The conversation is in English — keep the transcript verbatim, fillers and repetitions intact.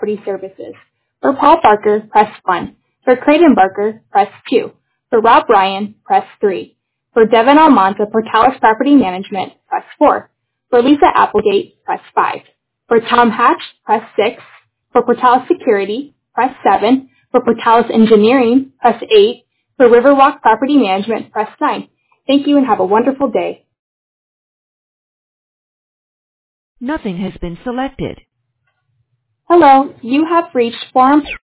Property Services. For Paul Barker, press one. For Creighton Barker, press two. For Rob Ryan, press three. For Devin Almanza, Portales Property Management, press four. For Lisa Applegate, press five. For Tom Hatch, press six. For Portales Security, press seven. For Portales Engineering, press eight. For Riverwalk Property Management, press nine. Thank you and have a wonderful day. Nothing has been selected. Hello, you have reached Forum